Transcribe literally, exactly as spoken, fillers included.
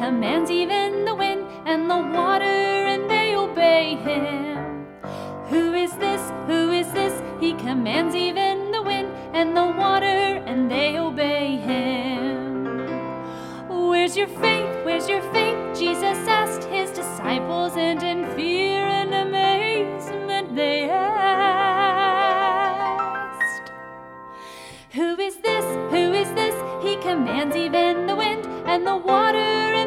commands even the wind and the water, and they obey him. Who is this? Who is this? He commands even the wind and the water, and they obey him. Where's your faith? Where's your faith? Jesus asked his disciples, and in fear and amazement they asked, Who is this? Who is this? He commands even the wind and the water,